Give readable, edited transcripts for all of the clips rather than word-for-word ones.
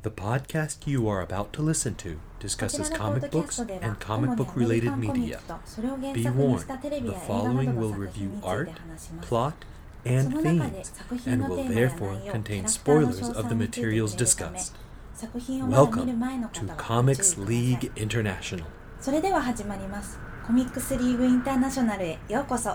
The podcast you are about to listen to discusses comic books and comic book related media. Be warned, the following will review art, plot, and themes, and will therefore contain spoilers of the materials discussed. Welcome to Comics League International. それでは始まります。コミックスリーグインターナショナルへようこそ。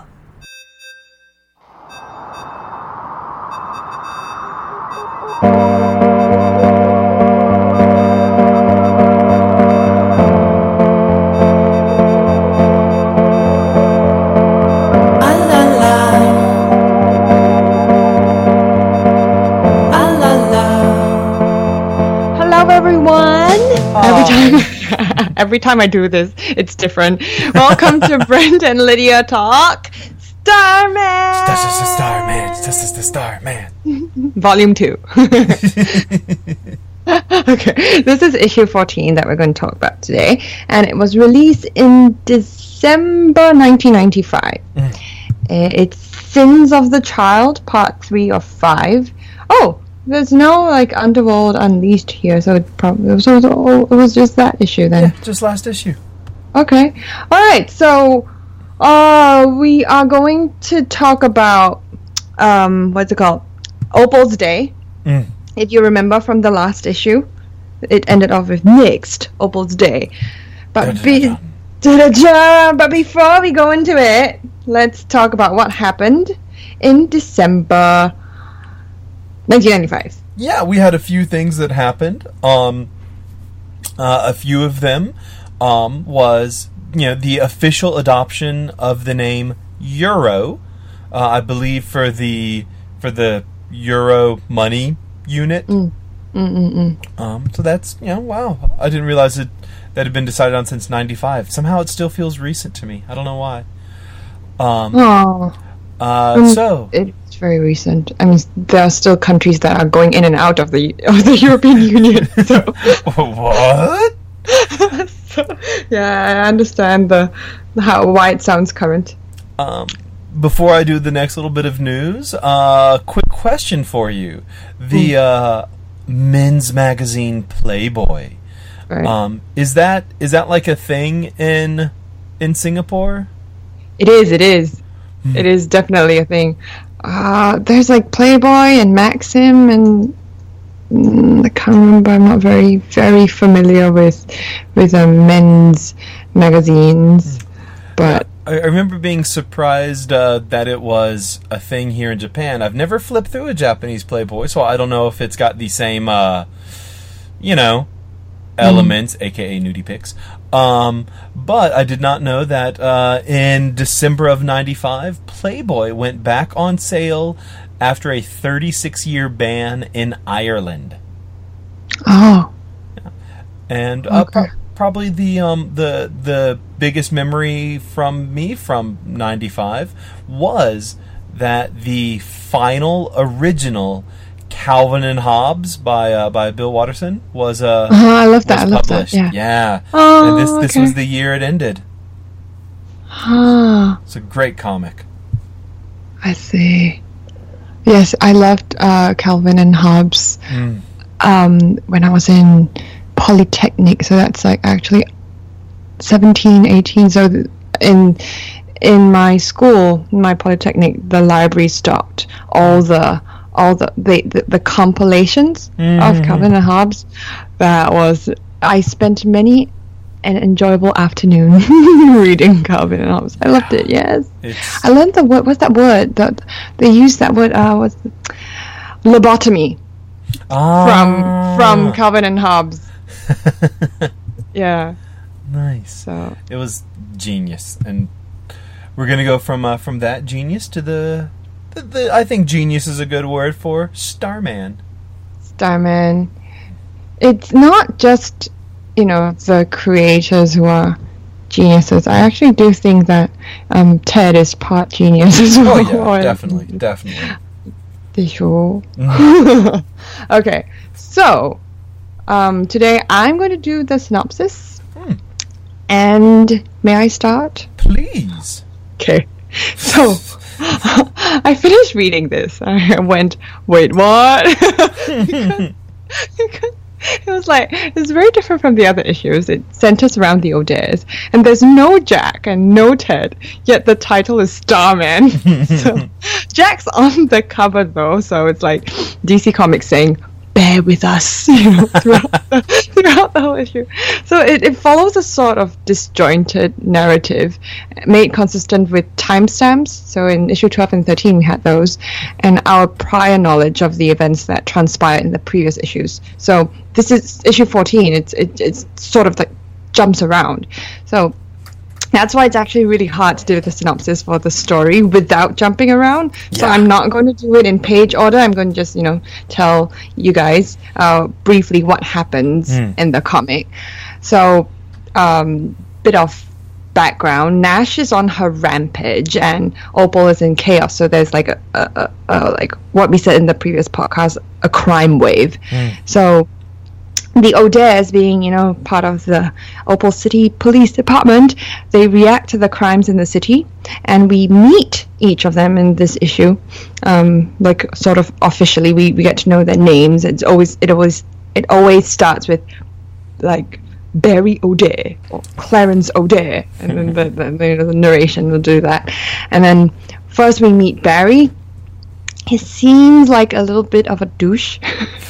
Every time I do this, it's different. Welcome to Brent and Lydia Talk Starman! Starman! Volume 2. Okay, this is issue 14 that we're going to talk about today. And it was released in December 1995. It's Sins of the Child, part 3 of 5. Oh! There's no Underworld Unleashed here, so it was just that issue then. Yeah, just last issue. Okay, all right. So, we are going to talk about what's it called? Opal's Day. If you remember from the last issue, it ended off with next Opal's Day. But before we go into it, let's talk about what happened in December 1995. Yeah, we had a few things that happened. A few of them was, the official adoption of the name Euro, I believe for the Euro money unit. So that's, wow. I didn't realize that had been decided on since 95. Somehow it still feels recent to me. I don't know why. It's very recent. I mean, there are still countries that are going in and out of the European Union. So. What? Yeah, I understand why it sounds current. Before I do the next little bit of news, quick question for you: the men's magazine Playboy. Right. Is that like a thing in Singapore? It is. It is definitely a thing. There's Playboy and Maxim and I can't remember. I'm not very, very familiar with men's magazines, but I remember being surprised that it was a thing here in Japan. I've never flipped through a Japanese Playboy, so I don't know if it's got the same, elements, aka nudie pics. But I did not know that in December of 95, Playboy went back on sale after a 36-year ban in Ireland. Oh. Yeah. And okay. Probably the biggest memory from me from 95 was that the final original Calvin and Hobbes by Bill Watterson was I love that. I love that. Yeah. Oh, and this was the year it ended. It's a great comic. I see. Yes, I loved Calvin and Hobbes when I was in Polytechnic. So that's actually 17, 18. So in my school, my Polytechnic, the library stocked all the compilations of Calvin and Hobbes. I spent many an enjoyable afternoon reading Calvin and Hobbes. I loved it. Yes, I learned the word. What's that word? That they use that word. What's lobotomy from Calvin and Hobbes. Yeah, nice. So it was genius, and we're gonna go from that genius to the I think genius is a good word for Starman. Starman. It's not just, the creators who are geniuses. I actually do think that Ted is part genius as well. Oh, yeah, definitely. Sure. Okay, so today I'm going to do the synopsis. And may I start? Please. Okay, so I finished reading this. I went, wait, what? it's very different from the other issues. It centers around the O'Dares, and there's no Jack and no Ted, yet the title is Starman. So Jack's on the cover though, so it's like DC Comics saying, bear with us, throughout the whole issue. So it follows a sort of disjointed narrative made consistent with timestamps. So in issue 12 and 13 we had those, and our prior knowledge of the events that transpired in the previous issues. So this is issue 14. It's sort of like jumps around. So that's why it's actually really hard to do the synopsis for the story without jumping around. So I'm not going to do it in page order. I'm going to just, tell you guys briefly what happens in the comic. So, bit of background. Nash is on her rampage and Opal is in chaos. So there's like a like what we said in the previous podcast, a crime wave. So the O'Dares, being, part of the Opal City Police Department, they react to the crimes in the city, and we meet each of them in this issue. Like sort of officially, we get to know their names. It always starts with like Barry O'Dare or Clarence O'Dare, and then the narration will do that. And then first we meet Barry. He seems like a little bit of a douche,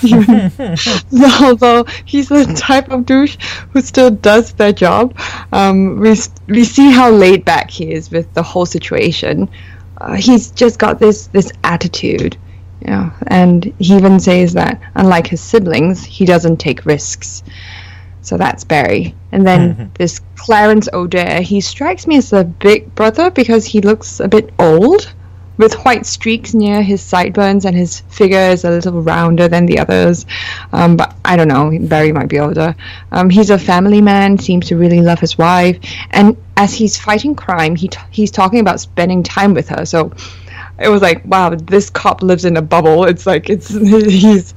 although he's the type of douche who still does their job. We see how laid back he is with the whole situation. He's just got this attitude, and he even says that unlike his siblings, he doesn't take risks. So that's Barry. And then this Clarence O'Dare, he strikes me as a big brother because he looks a bit old, with white streaks near his sideburns, and his figure is a little rounder than the others. But I don't know, Barry might be older. He's a family man, seems to really love his wife, and as he's fighting crime, he's talking about spending time with her. So it was like, wow, this cop lives in a bubble. It's like his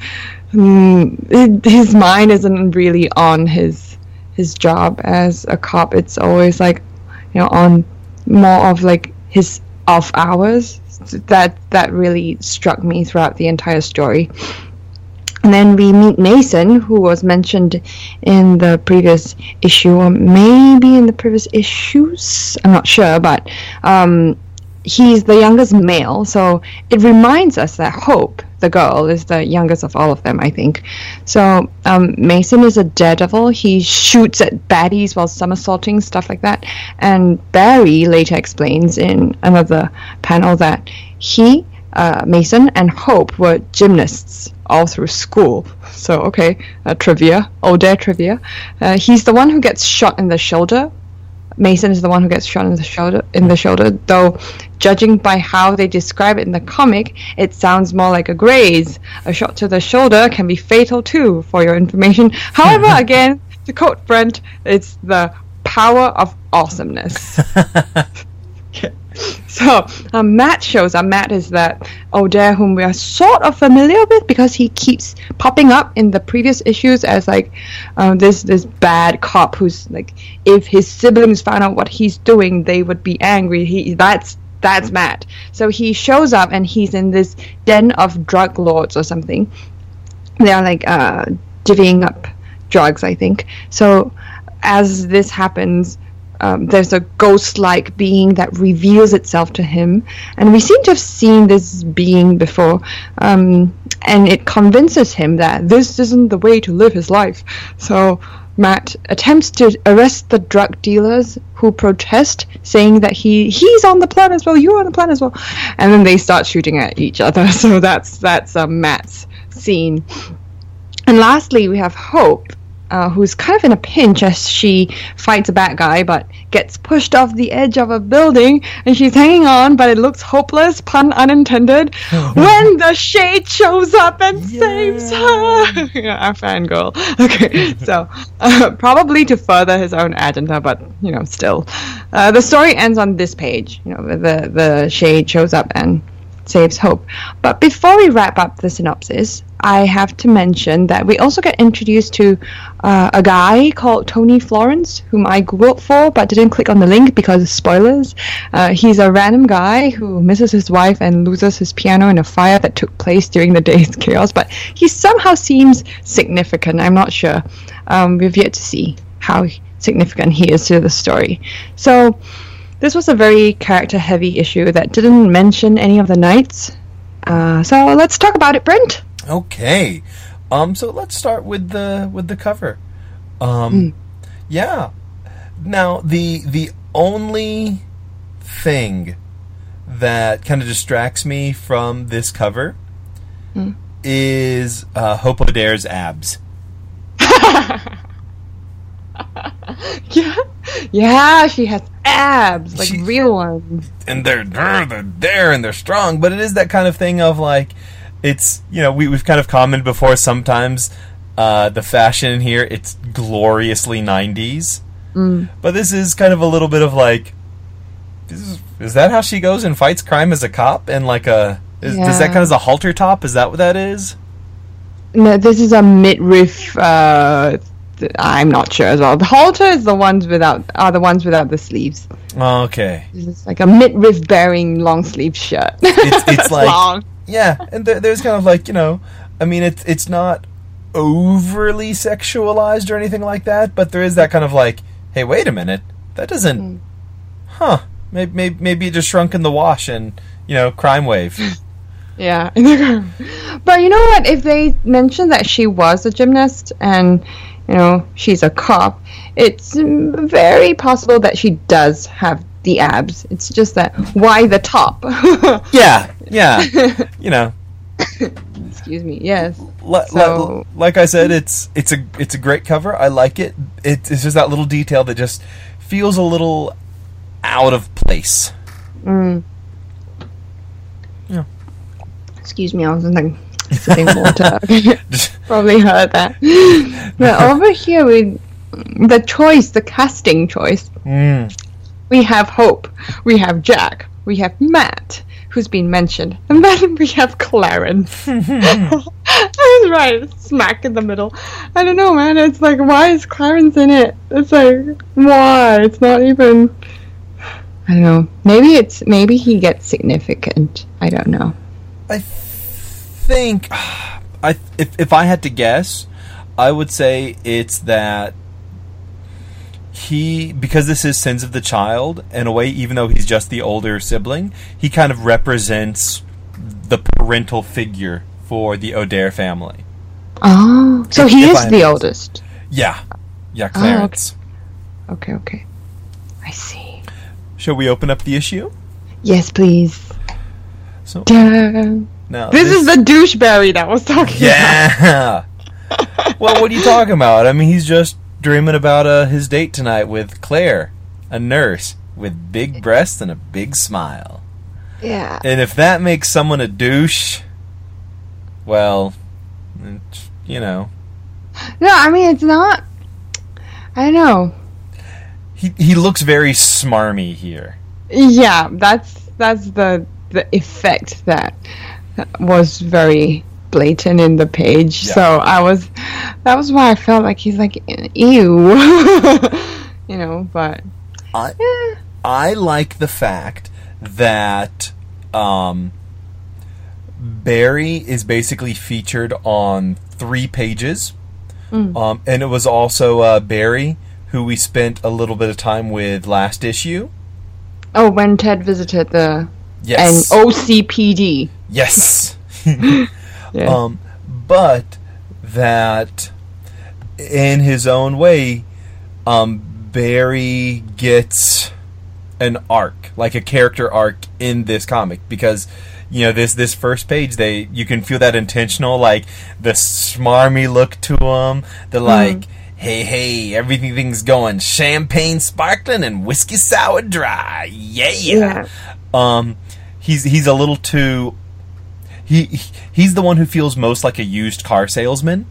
mind isn't really on his job as a cop. It's always like, on more of like his off hours. That really struck me throughout the entire story. And then we meet Mason, who was mentioned in the previous issue, or maybe in the previous issues, I'm not sure, but he's the youngest male, so it reminds us that Hope, the girl, is the youngest of all of them, I think. So Mason is a daredevil. He shoots at baddies while somersaulting, stuff like that. And Barry later explains in another panel that he, Mason, and Hope were gymnasts all through school. So, okay, trivia, O'Dare trivia. He's the one who gets shot in the shoulder. Mason is the one who gets shot in the shoulder, though judging by how they describe it in the comic, it sounds more like a graze. A shot to the shoulder can be fatal too, for your information. However, again, to quote Brent, it's the power of awesomeness. So Matt shows up. Matt is that O'Dare whom we are sort of familiar with because he keeps popping up in the previous issues as like this bad cop who's like, if his siblings found out what he's doing, they would be angry. That's Matt. So he shows up and he's in this den of drug lords or something. They are like divvying up drugs, I think. So as this happens, there's a ghost-like being that reveals itself to him, and we seem to have seen this being before, and it convinces him that this isn't the way to live his life. So Matt attempts to arrest the drug dealers who protest, saying that he's on the plan as well, you're on the plan as well, and then they start shooting at each other. So that's Matt's scene. And lastly, we have Hope, who's kind of in a pinch as she fights a bad guy but gets pushed off the edge of a building, and she's hanging on, but it looks hopeless, pun unintended, when the Shade shows up and saves her. Our fangirl. Okay, so probably to further his own agenda, but still. The story ends on this page. The Shade shows up and saves hope. But before we wrap up the synopsis, I have to mention that we also get introduced to a guy called Tony Florence, whom I googled for but didn't click on the link because of spoilers. He's a random guy who misses his wife and loses his piano in a fire that took place during the day's chaos, but he somehow seems significant. I'm not sure. We've yet to see how significant he is to the story. So this was a very character-heavy issue that didn't mention any of the knights. So let's talk about it, Brent. Okay. So let's start with the cover. Yeah. Now the only thing that kind of distracts me from this cover is Hope O'Dare's abs. Yeah, she has abs, like real ones. And they're there and they're strong, but it is that kind of thing of like, it's, you know, we've kind of commented before sometimes the fashion in here, it's gloriously 90s. But this is kind of a little bit of like, is that how she goes and fights crime as a cop? And like does that count as a halter top? Is that what that is? No, this is a midriff. I'm not sure as well. The halter is the ones without the sleeves. Oh, okay. This is like a midriff bearing long sleeve shirt. It's like long. Yeah, and there's kind of like, you know, I mean, it's not overly sexualized or anything like that, but there is that kind of like, hey, wait a minute, that doesn't, maybe it just shrunk in the wash and, you know, crime wave. Yeah. But you know what, if they mentioned that she was a gymnast and, you know, she's a cop, it's very possible that she does have the abs. It's just that, why the top? Yeah, you know. Excuse me. Yes. Like I said, it's a great cover. I like it. It's just that little detail that just feels a little out of place. Yeah. Excuse me. I was like sipping water. Probably heard that. But over here, the casting choice. We have Hope. We have Jack. We have Matt, who's been mentioned. And then we have Clarence. I was right smack in the middle. I don't know, man. It's like, why is Clarence in it? It's like, why? It's not even... I don't know. Maybe he gets significant. I don't know. I think... If I had to guess, I would say it's that because this is Sins of the Child, in a way, even though he's just the older sibling, he kind of represents the parental figure for the O'Dare family. Oh, so he is the oldest. Yeah, Clarence. Oh, okay. I see. Shall we open up the issue? Yes, please. So, now, this is the doucheberry that was talking about. Yeah! Well, what are you talking about? I mean, he's just dreaming about his date tonight with Claire, a nurse with big breasts and a big smile. Yeah. And if that makes someone a douche, well, you know. No, I mean, it's not. I don't know. He looks very smarmy here. Yeah, that's the effect that was very blatant in the page. Yeah. So that was why I felt like he's like, ew. You know, but I like the fact that Barry is basically featured on 3 pages. And it was also Barry who we spent a little bit of time with last issue. Oh, when Ted visited the yes. and OCPD. Yes. Yeah. But that in his own way, Barry gets an arc, like a character arc in this comic, because you know this first page, you can feel that intentional, like the smarmy look to him. They're like, hey, everything's going champagne sparkling and whiskey sour dry. Yeah. He's a little too. He's the one who feels most like a used car salesman.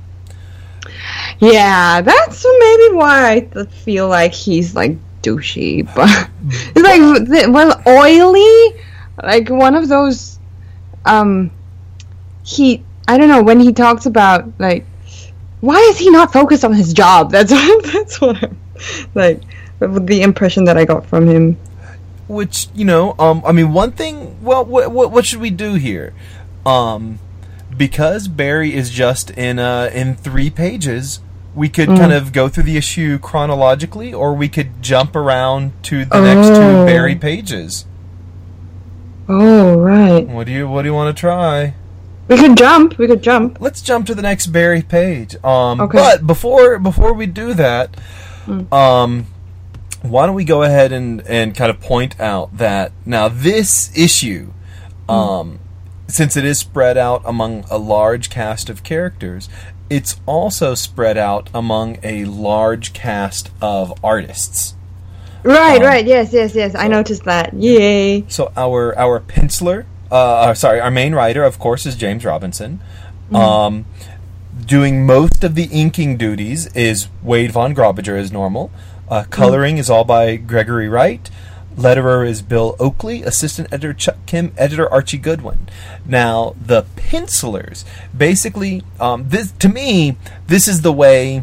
Yeah, that's maybe why I feel like he's like douchey, but it's like oily, like one of those I don't know, when he talks about, like, why is he not focused on his job? That's what I'm, like, the impression that I got from him. Which, I mean, one thing, well, what should we do here? Because Barry is just in 3 pages, we could kind of go through the issue chronologically, or we could jump around to the next 2 Barry pages. Oh, right. What do you want to try? We could jump. Let's jump to the next Barry page. Okay. But before we do that, why don't we go ahead and kind of point out that now this issue, since it is spread out among a large cast of characters, it's also spread out among a large cast of artists. Right. Yes. I noticed that. Yay. So our penciler, our main writer, of course, is James Robinson. Doing most of the inking duties is Wade Von Graubiger as normal. Coloring is all by Gregory Wright. Letterer is Bill Oakley. Assistant editor Chuck Kim. Editor Archie Goodwin. Now, the pencilers, basically, this is the way,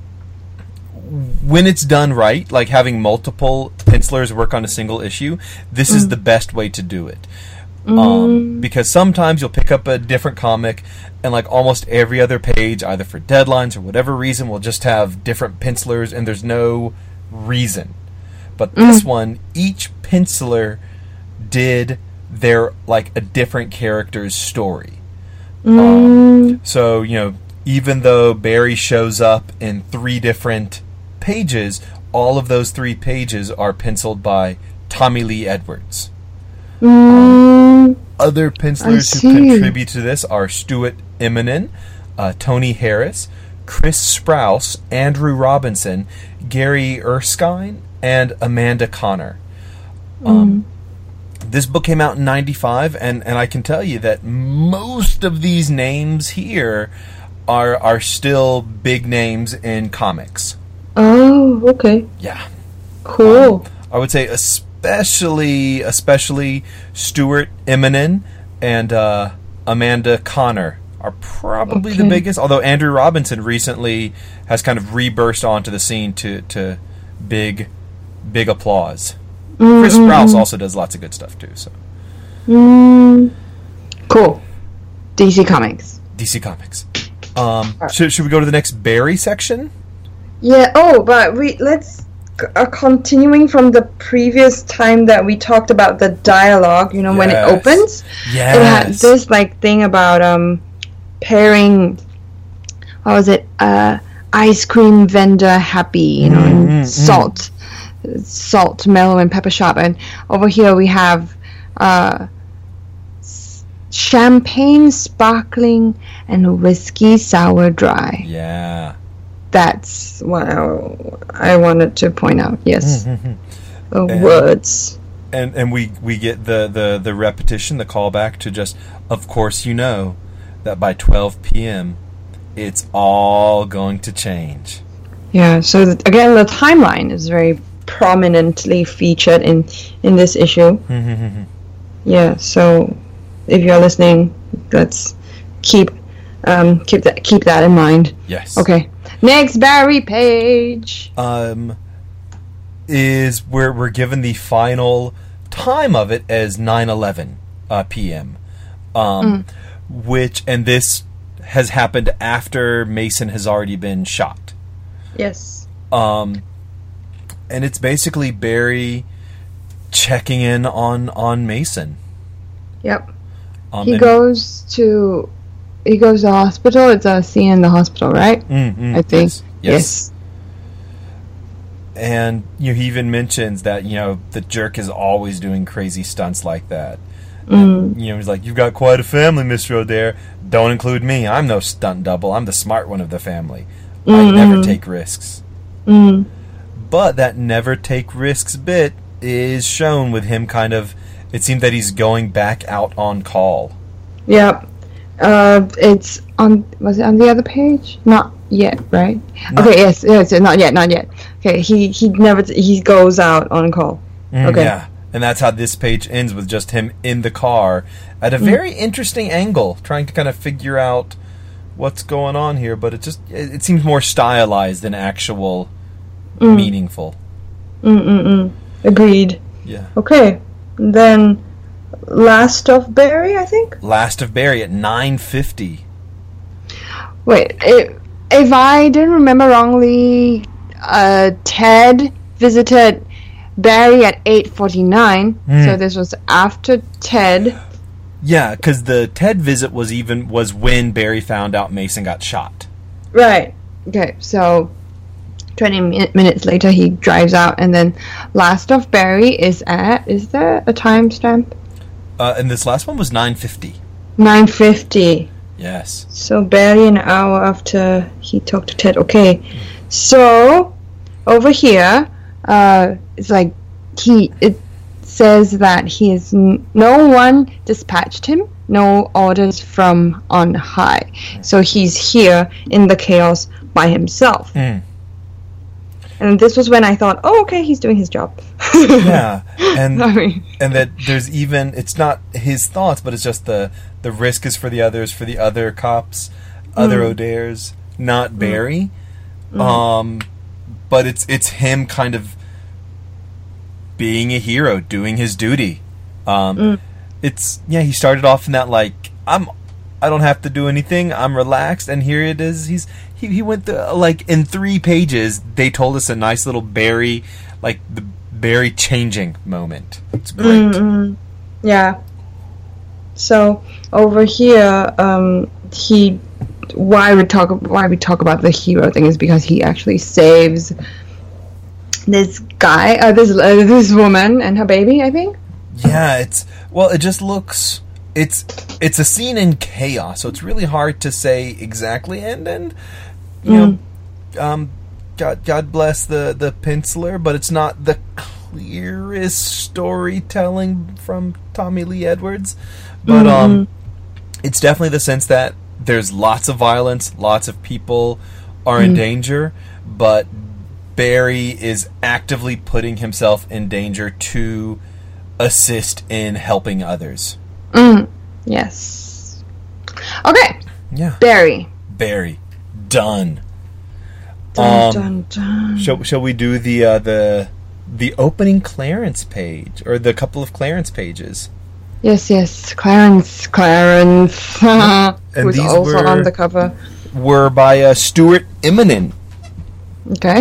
when it's done right, like having multiple pencilers work on a single issue, this is the best way to do it. Because sometimes you'll pick up a different comic and like almost every other page, either for deadlines or whatever reason, will just have different pencilers and there's no reason. But this one, each penciler did their, like, a different character's story. So, even though Barry shows up in 3 different pages, all of those 3 pages are penciled by Tommy Lee Edwards. Other pencilers who contribute to this are Stuart Immonen, Tony Harris, Chris Sprouse, Andrew Robinson, Gary Erskine, and Amanda Connor. This book came out in 95, and I can tell you that most of these names here are still big names in comics. Oh, okay. Yeah. Cool. I would say especially Stuart Immonen and Amanda Connor are probably the biggest, although Andrew Robinson recently has kind of reburst onto the scene to big applause. Chris Sprouse also does lots of good stuff too. So cool. DC Comics. Should we go to the next Barry section? Yeah. Oh, but let's continuing from the previous time that we talked about the dialogue. When it opens, it had this like thing about pairing. What was it? Ice cream vendor Happy, and salt, mellow, and pepper sharp. And over here we have champagne, sparkling, and whiskey sour dry. Yeah. That's what I wanted to point out. Yes. Words. And we get the repetition, the callback to just, of course, that by 12 p.m. it's all going to change. Yeah, so again, the timeline is very prominently featured in this issue. Yeah, so if you're listening, let's keep that in mind. Yes. Okay. Next Barry page. Is we're given the final time of it as 9:11 p.m. Which, and this has happened after Mason has already been shot. Yes. And it's basically Barry checking in on Mason. Yep. He goes to the hospital. It's a scene in the hospital, right? I think. Yes. And he even mentions that the jerk is always doing crazy stunts like that. And, he's like, "You've got quite a family, Mr. O'Dare. Don't include me. I'm no stunt double. I'm the smart one of the family. I never take risks." But that never take risks bit is shown with him kind of. It seemed that he's going back out on call. Yep. It's on. Was it on the other page? Not yet, right? No. Okay. Yes. Not yet. Okay. He goes out on call. Okay. Yeah. And that's how this page ends, with just him in the car at a very interesting angle, trying to kind of figure out what's going on here. But it seems more stylized than actual meaningful. Agreed. Yeah. Okay. Then Last of Barry, I think? Last of Barry at 9:50. Wait, if I didn't remember wrongly, Ted visited Barry at 8:49. So this was after Ted. Yeah, because the Ted visit was when Barry found out Mason got shot. Right. Okay, so 20 minutes later he drives out, and then Last of Barry is there a timestamp? And this last one was 9:50. 9:50. Yes. So barely an hour after he talked to Ted. Okay. So over here, it's like it says that no one dispatched him, no orders from on high. So he's here in the chaos by himself. And this was when I thought, oh, okay, he's doing his job. Yeah, and Sorry. and that there's it's not his thoughts, but it's just the risk is for the others, for the other cops, other O'Dares, not Barry. But it's him kind of being a hero, doing his duty. He started off in that I don't have to do anything, I'm relaxed, and here it is. He went through, in 3 pages, they told us a nice little Barry, the Barry changing moment. It's great. Yeah. So over here, why we talk about the hero thing is because he actually saves this guy, this woman and her baby, I think. Yeah, it just looks. It's a scene in chaos, so it's really hard to say exactly. And God bless the penciler, but it's not the clearest storytelling from Tommy Lee Edwards. But it's definitely the sense that there's lots of violence, lots of people are in danger, but Barry is actively putting himself in danger to assist in helping others. Yes. Okay. Yeah. Barry. Done. Dun. Shall we do the opening Clarence page, or the couple of Clarence pages? Yes. Clarence. Who's these also on the cover. Were by Stuart Immonen. Okay.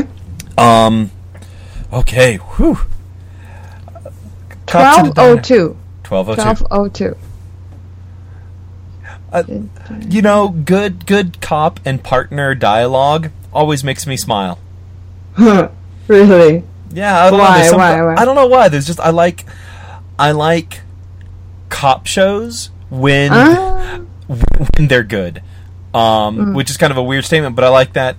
Okay. Whew. 12:02. 12:02. 12:02. Good cop and partner dialogue always makes me smile. Really? Yeah, I don't know. Why? I don't know why. There's just I like cop shows when they're good. Which is kind of a weird statement, but I like that.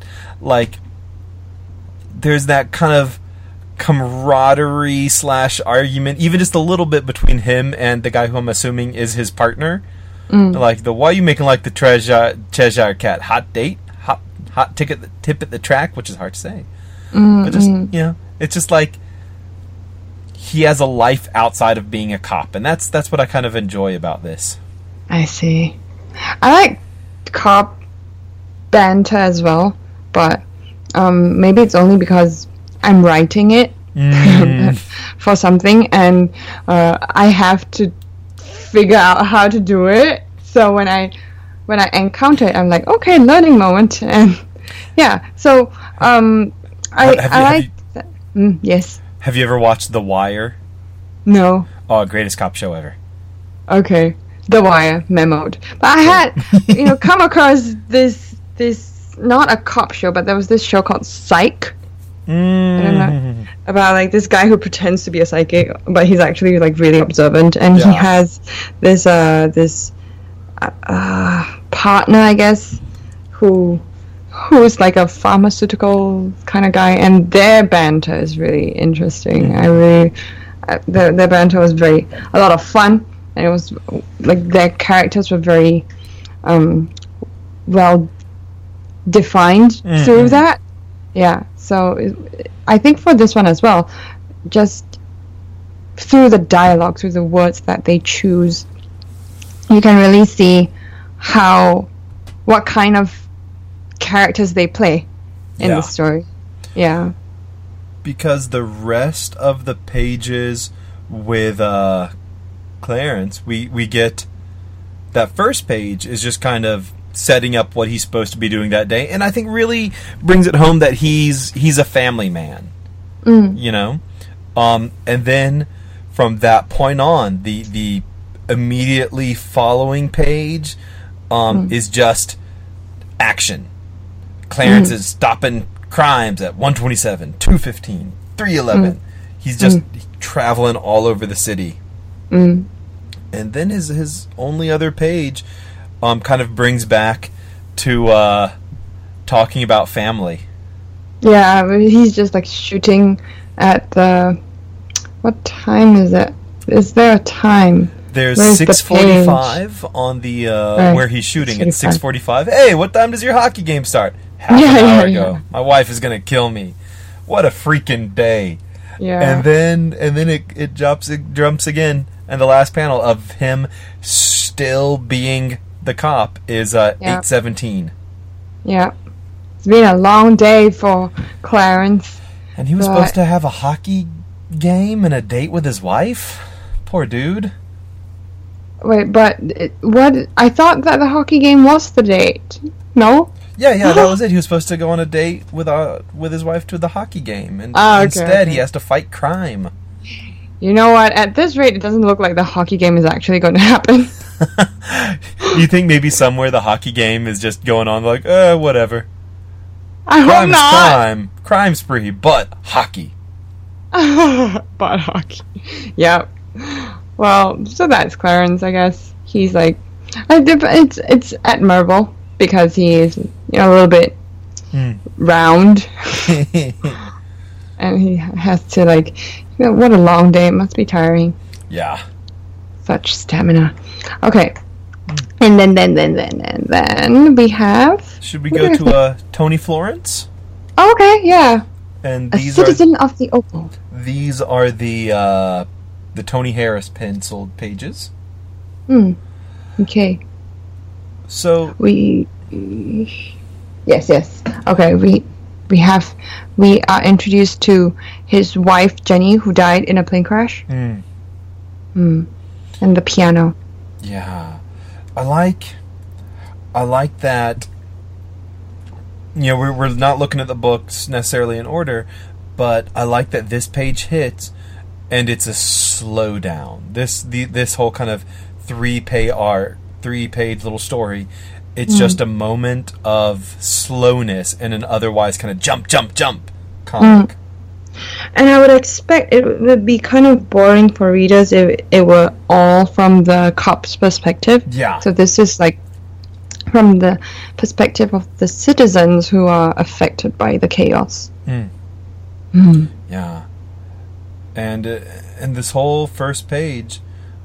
There's that kind of camaraderie / argument, even just a little bit, between him and the guy who I'm assuming is his partner. Why are you making the Cheshire Cat? Hot date? Hot tip at the track, which is hard to say. But just, it's just he has a life outside of being a cop, and that's what I kind of enjoy about this. I see. I like cop banter as well, but maybe it's only because I'm writing it for something, and I have to figure out how to do it. So when I encounter it, I'm like, okay, learning moment, and yeah. So I like that. Yes. Have you ever watched The Wire? No. Oh, greatest cop show ever. Okay. The Wire, memoed. But I had, come across this not a cop show, but there was this show called Psych. I don't know, about this guy who pretends to be a psychic, but he's actually really observant, and he has this partner, I guess, who's a pharmaceutical kind of guy, and their banter is really interesting. Their banter was a lot of fun, and it was their characters were very well defined through that. Yeah, so I think for this one as well, just through the dialogue, through the words that they choose, you can really see what kind of characters they play in the story. Yeah. Because the rest of the pages with Clarence, we get that first page is just kind of setting up what he's supposed to be doing that day, and I think really brings it home that he's a family man, you know, and then from that point on, the immediately following page is just action. Clarence is stopping crimes at 127, 215, 311. He's just traveling all over the city. And then his only other page kind of brings back to talking about family. Yeah, he's just like shooting at the... What time is it? Is there a time? There's 6:45 on the where he's shooting at 6:45. Hey, what time does your hockey game start? Half an hour ago. Yeah. My wife is gonna kill me. What a freaking day. Yeah. And then it jumps again, and the last panel of him still being the cop is 8:17. Yeah. It's been a long day for Clarence. And he was supposed to have a hockey game and a date with his wife? Poor dude. Wait, but what? I thought that the hockey game was the date. No? Yeah, that was it. He was supposed to go on a date with his wife to the hockey game, and instead he has to fight crime. You know what? At this rate, it doesn't look like the hockey game is actually going to happen. You think maybe somewhere the hockey game is just going on like, whatever. I hope not. Crime spree, but hockey. But hockey. Yep. Well, so that's Clarence, I guess. He's like, it's admirable because he's, a little bit round. And he has to what a long day. It must be tiring. Yeah. Such stamina. Okay. And then we have... Should we go to Tony Florence? Okay, yeah. And a citizen of the Opal. These are the Tony Harris penciled pages. Okay. So Yes. Okay, we are introduced to his wife Jenny, who died in a plane crash. And the piano. Yeah. I like that. We're not looking at the books necessarily in order, but I like that this page hits, and it's a slowdown. This whole kind of three-page little story, it's just a moment of slowness in an otherwise kind of jump comic. And I would expect it would be kind of boring for readers if it were all from the cop's perspective. Yeah. So this is from the perspective of the citizens who are affected by the chaos. Yeah. And this whole first page,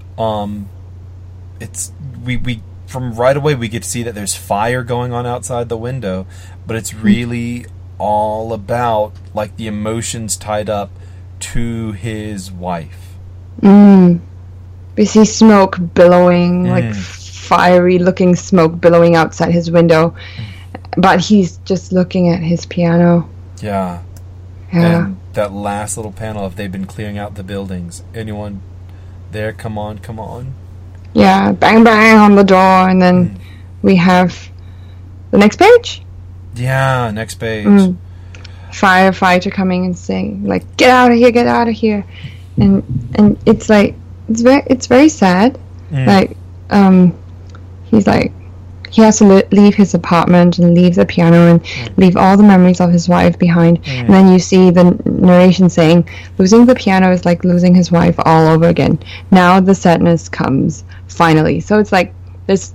it's we from right away we get to see that there's fire going on outside the window, but it's really all about the emotions tied up to his wife. We see smoke billowing, fiery looking smoke billowing outside his window, but he's just looking at his piano. Yeah. And that last little panel of they've been clearing out the buildings. Anyone there? Come on. Yeah, bang bang on the door, and then we have the next page. Yeah, next page. Firefighter coming and saying get out of here, and it's it's very sad. He's he has to leave his apartment and leave the piano and leave all the memories of his wife behind. And then you see the narration saying, losing the piano is like losing his wife all over again. Now the sadness comes, finally. So it's this...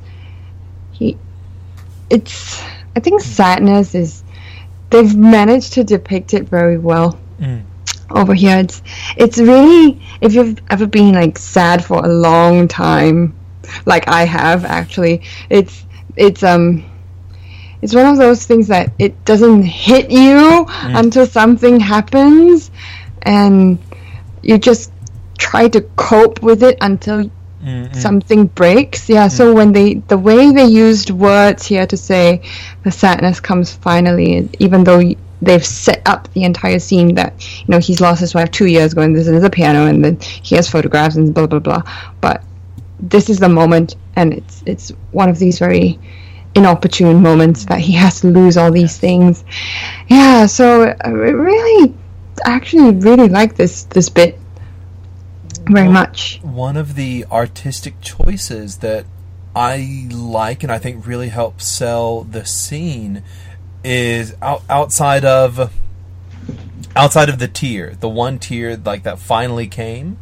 I think sadness is... They've managed to depict it very well. Over here, it's really... If you've ever been, sad for a long time, like I have, actually, it's one of those things that it doesn't hit you until something happens, and you just try to cope with it until something breaks. Yeah, so when the way they used words here to say the sadness comes finally, even though they've set up the entire scene that, you know, he's lost his wife 2 years ago and this is a piano and then he has photographs and blah blah blah, but this is the moment, and it's one of these very inopportune moments that he has to lose all these things. Yeah, so I really like this bit very much. One of the artistic choices that I like and I think really helps sell the scene is outside of the tear, the one tear like that finally came,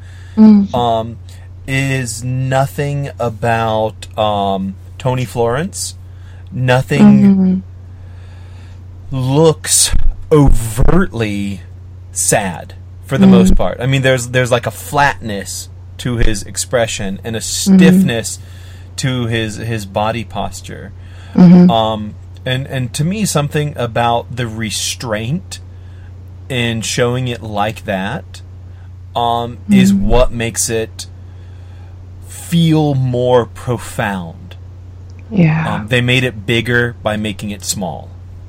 is nothing about Tony Florence. Nothing looks overtly sad for the most part. I mean, there's like a flatness to his expression and a stiffness to his body posture. And to me, something about the restraint in showing it like that is what makes it feel more profound. Yeah. They made it bigger by making it small.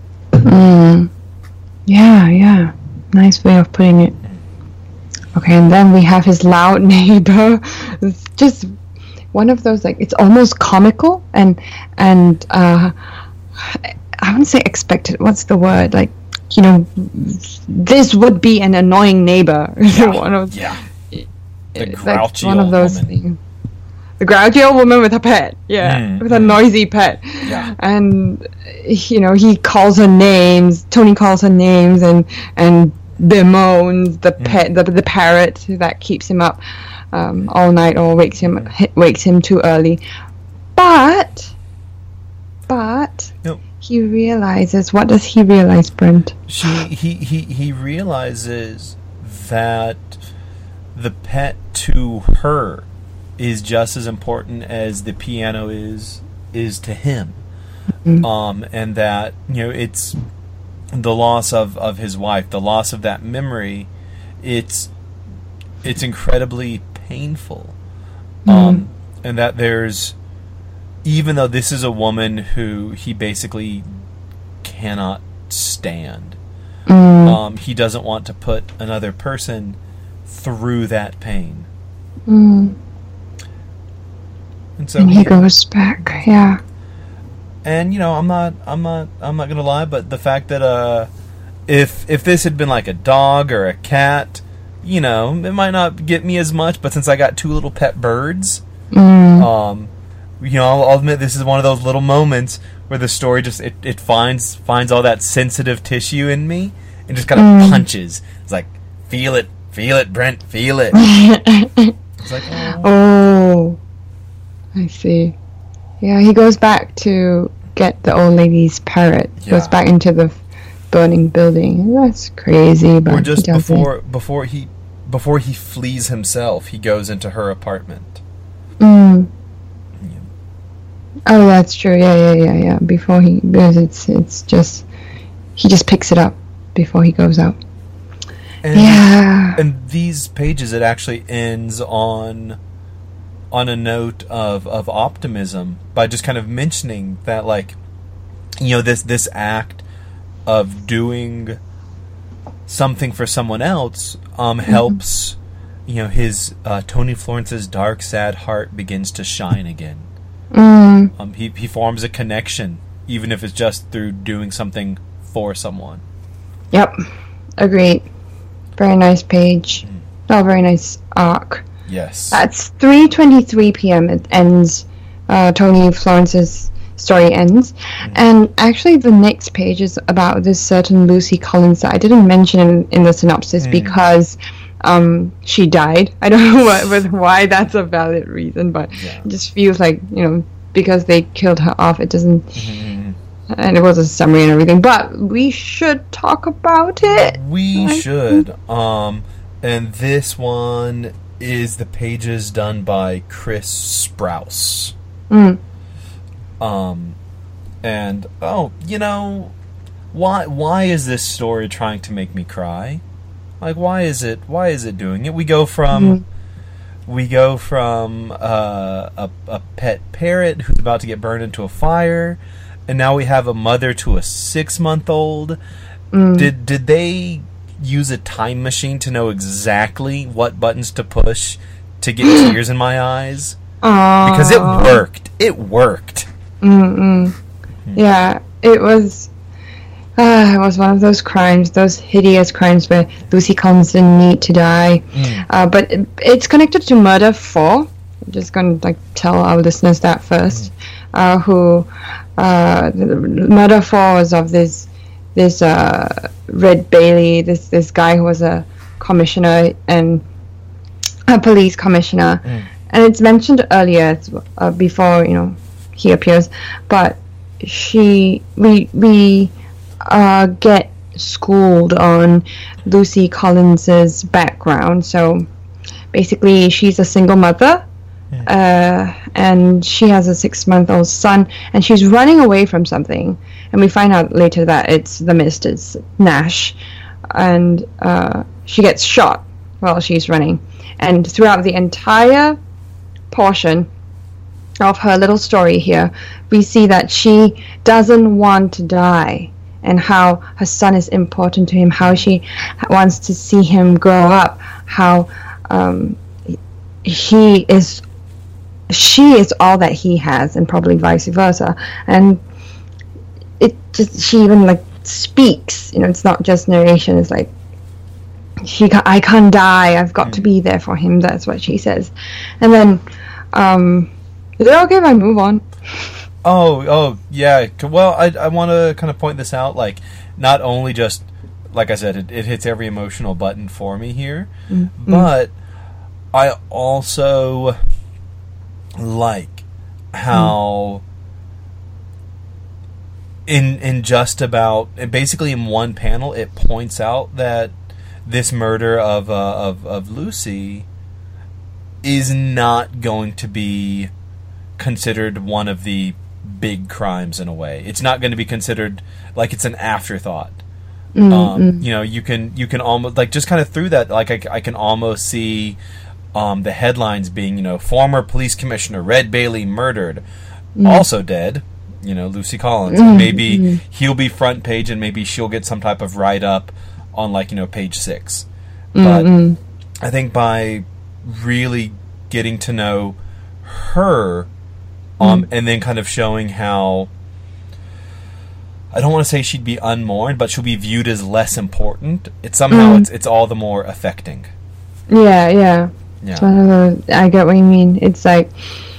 Yeah. Nice way of putting it. Okay, and then we have his loud neighbor. It's just one of those, like, it's almost comical and I wouldn't say expected. What's the word? Like, you know, this would be an annoying neighbor. The grouchy one of those woman. things. The grouchy old woman with a pet, with a noisy pet. Yeah. And, you know, he calls her names, Tony calls her names and bemoans the pet, the parrot that keeps him up all night or wakes him too early. But Nope. he realizes, what does he realize, Brent? He realizes that the pet to her is just as important as the piano is to him. And that, you know, it's the loss of his wife, the loss of that memory, it's incredibly painful. And that there's, even though this is a woman who he basically cannot stand, he doesn't want to put another person through that pain. And so he goes back, yeah. And you know, I'm not gonna lie, but the fact that if this had been like a dog or a cat, you know, it might not get me as much. But since I got two little pet birds, you know, I'll admit this is one of those little moments where the story just it finds all that sensitive tissue in me and just kind of punches. It's like, feel it, Brent, feel it. It's like, oh, I see. Yeah, he goes back to get the old lady's parrot. He goes back into the burning building. That's crazy, but or just before he flees himself, he goes into her apartment. Oh, that's true. Yeah. Before because it's just he just picks it up before he goes out. And these pages, it actually ends on a note of optimism by just kind of mentioning that, like, you know, this act of doing something for someone else helps, you know, his Tony Florence's dark, sad heart begins to shine again. He forms a connection, even if it's just through doing something for someone. Yep, agreed. Very nice page. Oh, very nice arc. Yes. That's 3:23 p.m. It ends. Tony Florence's story ends. And actually the next page is about this certain Lucy Collins that I didn't mention in the synopsis because she died. I don't know why that's a valid reason, but it just feels like, you know, because they killed her off, it doesn't... And it was a summary and everything, but we should talk about it. We should. And this one is the pages done by Chris Sprouse. And you know, why is this story trying to make me cry? Like, why is it doing it? We go from we go from a pet parrot who's about to get burned into a fire, and now we have a mother to a 6-month-old. Did they use a time machine to know exactly what buttons to push to get tears in my eyes? Because it worked. It worked. Yeah, it was one of those crimes, those hideous crimes where Lucy Collins didn't need to die. But it's connected to Murder 4. I'm just going to tell our listeners that first. Murder 4 was of this Red Bailey, this guy who was a commissioner and a police commissioner, and it's mentioned earlier before he appears, but we get schooled on Lucy Collins's background. So basically, she's a single mother. And she has a 6-month-old son, and she's running away from something, and we find out later that it's the mist, it's Nash, and she gets shot while she's running. And throughout the entire portion of her little story here, we see that she doesn't want to die, and how her son is important to him, how she wants to see him grow up, how she is all that he has, and probably vice versa. And she even speaks, it's not just narration. It's like, I can't die, I've got to be there for him. That's what she says. And then is it okay if I move on? Oh yeah, well, I want to kind of point this out, not only just, like I said, it hits every emotional button for me here, but I also like how in just about, basically in one panel, it points out that this murder of Lucy is not going to be considered one of the big crimes in a way. It's not going to be considered like it's an afterthought. You can almost, just kind of through that, I can almost see the headlines being, former police commissioner Red Bailey murdered, also dead, Lucy Collins. And maybe he'll be front page, and maybe she'll get some type of write-up on, page 6. But I think by really getting to know her, and then kind of showing how, I don't want to say she'd be unmourned, but she'll be viewed as less important, it's all the more affecting. Yeah. I get what you mean. It's like,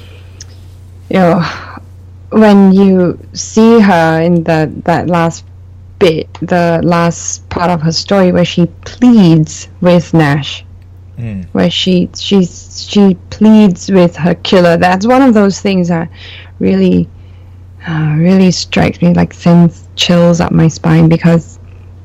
when you see her in that last bit, the last part of her story where she pleads with Nash, where she pleads with her killer. That's one of those things that really strikes me, sends chills up my spine, because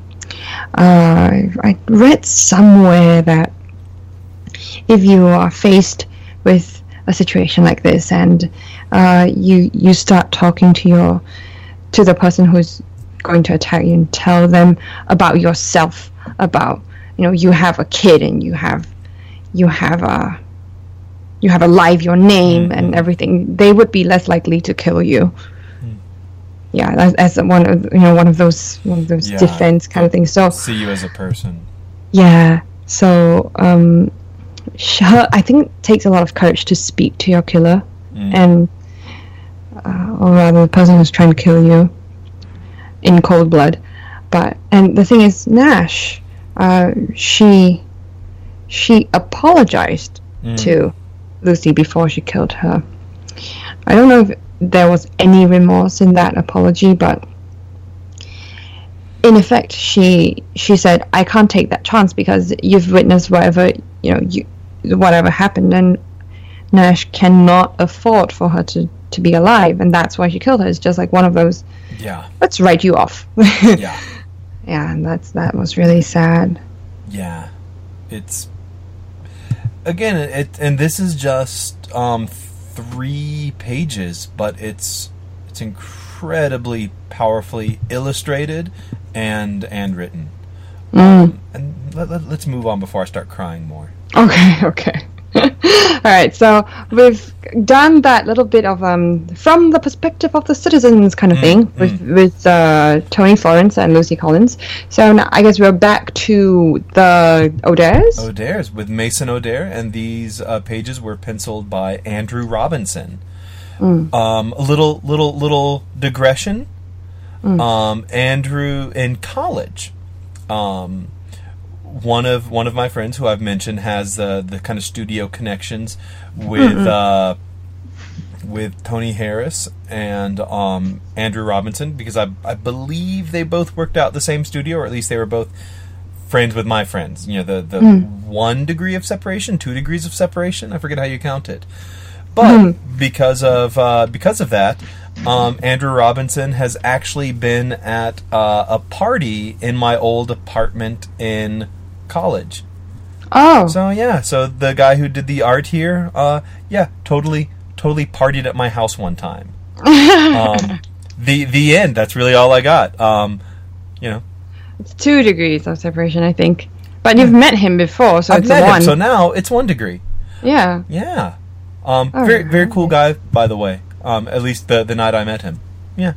I read somewhere that if you are faced with a situation like this, and you start talking to the person who's going to attack you, and tell them about yourself, about you have a kid, and you have a life, your name, and everything, they would be less likely to kill you. Yeah, as one of those defense kind of things. So see you as a person. Yeah. So I think it takes a lot of courage to speak to your killer, and or rather the person who's trying to kill you in cold blood. And the thing is, Nash, she apologized to Lucy before she killed her. I don't know if there was any remorse in that apology, but in effect, she said, "I can't take that chance because you've witnessed whatever happened, and Nash cannot afford for her to be alive, and that's why she killed her." It's just like one of those. Yeah. Let's write you off. Yeah. Yeah, and that was really sad. Yeah, it's again, and this is just 3 pages, but it's incredibly powerfully illustrated and written. And let's move on before I start crying more. Okay. All right, so we've done that little bit of from the perspective of the citizens kind of thing with Tony Florence and Lucy Collins. So now I guess we're back to the O'Dares. O'Dares with Mason O'Dare, and these pages were penciled by Andrew Robinson. A little digression. Andrew in college. One of my friends who I've mentioned has the kind of studio connections with Tony Harris and Andrew Robinson, because I believe they both worked out the same studio, or at least they were both friends with my friends. You know, the 1 degree of separation, 2 degrees of separation. I forget how you count it, but because of that. Andrew Robinson has actually been at a party in my old apartment in college. Oh. So the guy who did the art here, totally partied at my house one time. The end. That's really all I got. It's 2 degrees of separation, I think. But you've met him before, so I've it's met a 1. him, so now it's 1 degree. Yeah. Yeah. Very cool guy, by the way. At least the night I met him. Yeah.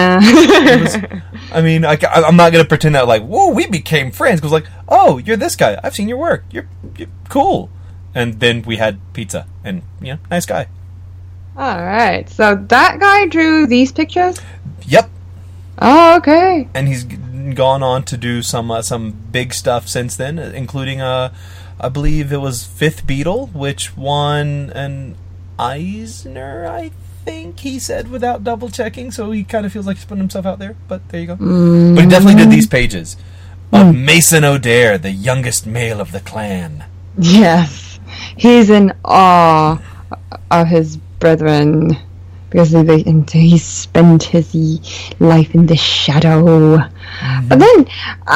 I'm not going to pretend that, like, whoa, we became friends. Because, like, oh, you're this guy. I've seen your work. You're cool. And then we had pizza. And, nice guy. All right. So that guy drew these pictures? Yep. Oh, okay. And he's gone on to do some big stuff since then, including, I believe it was Fifth Beatle, which won an Eisner, I think he said, without double checking, so he kind of feels like he's putting himself out there, but there you go. But he definitely did these pages of Mason O'Dare, the youngest male of the clan. Yes, he's in awe of his brethren because he spent his life in the shadow. But then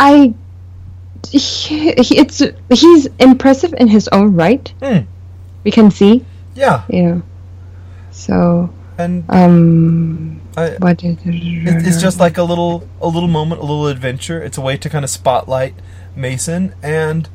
he's impressive in his own right. We can see. Yeah. So, and it's just like a little moment, a little adventure. It's a way to kind of spotlight Mason, and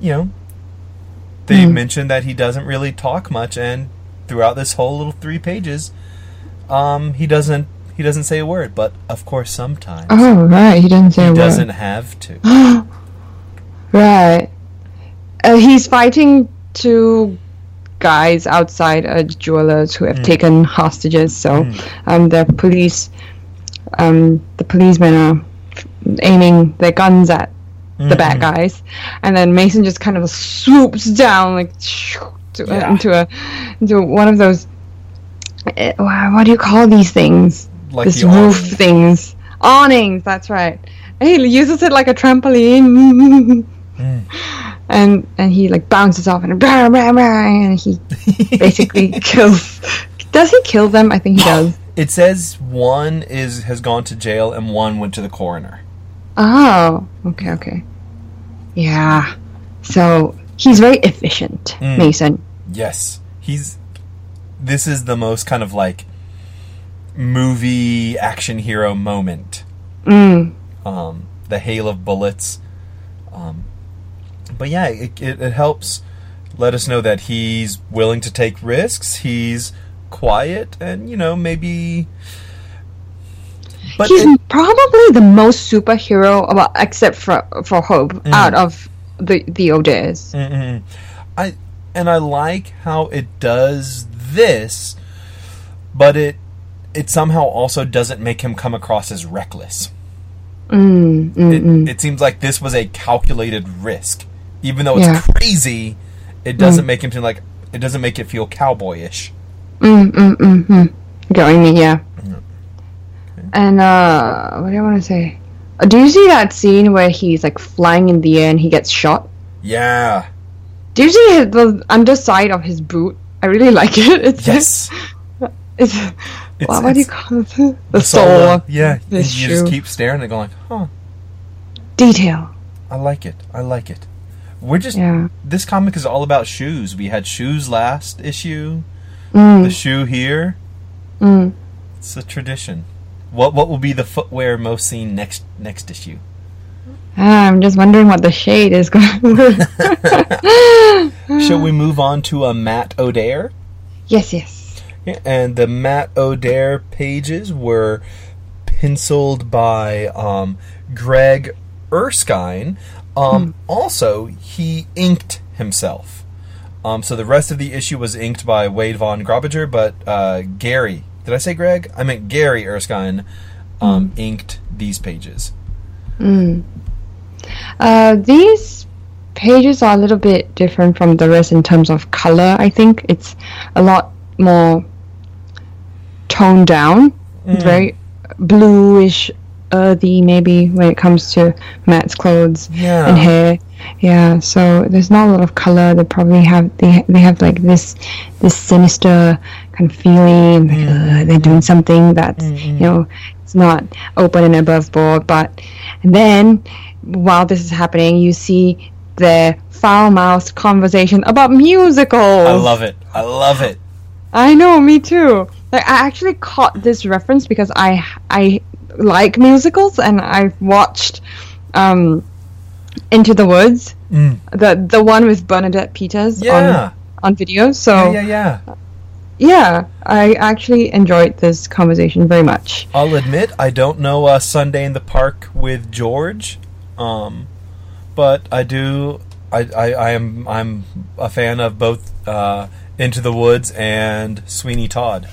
they mentioned that he doesn't really talk much, and throughout this whole little 3 pages, he doesn't say a word. But of course, sometimes. Oh right, he doesn't say a word. He doesn't have to. Right. He's fighting 2 guys outside a jewelers who have taken hostages. So the policemen are aiming their guns at the bad guys, and then Mason just kind of swoops down into one of those what do you call these things, like this roof things, awnings, that's right, and he uses it like a trampoline. And he like bounces off and blah, blah, blah, and he basically kills. Does he kill them? I think he does. It says 1 has gone to jail and 1 went to the coroner. Oh, okay. Yeah. So he's very efficient, Mason. Yes, this is the most kind of like movie action hero moment. The hail of bullets. But yeah, it helps let us know that he's willing to take risks. He's quiet, and maybe. But he's probably the most superhero, except for Hope, out of the O'Dares. I like how it does this, but it somehow also doesn't make him come across as reckless. It seems like this was a calculated risk. Even though it's crazy, it doesn't make him seem like, it doesn't make it feel cowboyish. Going me, yeah. Okay. And what do I want to say? Do you see that scene where he's like flying in the air and he gets shot? Yeah. Do you see the underside of his boot? I really like it. Yes. What do you call it? The sole. Yeah. You shoe. Just keep staring and going, huh. Detail. I like it. We're just... This comic is all about shoes. We had shoes last issue. The shoe here. It's a tradition. What will be the footwear most seen next issue? I'm just wondering what the shade is going to be. shall we move on to a Matt O'Dare? Yes. Yeah, and the Matt O'Dare pages were penciled by Greg Erskine. Also, he inked himself. So the rest of the issue was inked by Wade Von Grawbadger, but Gary, did I say Greg? I meant Gary Erskine inked these pages. These pages are a little bit different from the rest in terms of color. I think it's a lot more toned down. It's very bluish, earthy, maybe, when it comes to Matt's clothes and hair. Yeah, so there's not a lot of color. They probably have they have like this sinister kind of feeling, like they're doing something that's it's not open and above board. And then while this is happening, you see their foul-mouthed conversation about musicals. I love it. I know, me too. Like, I actually caught this reference because I like musicals, and I've watched Into the Woods, the one with Bernadette Peters on video. So yeah, I actually enjoyed this conversation very much. I'll admit I don't know Sunday in the Park with George, but I do. I'm a fan of both Into the Woods and Sweeney Todd.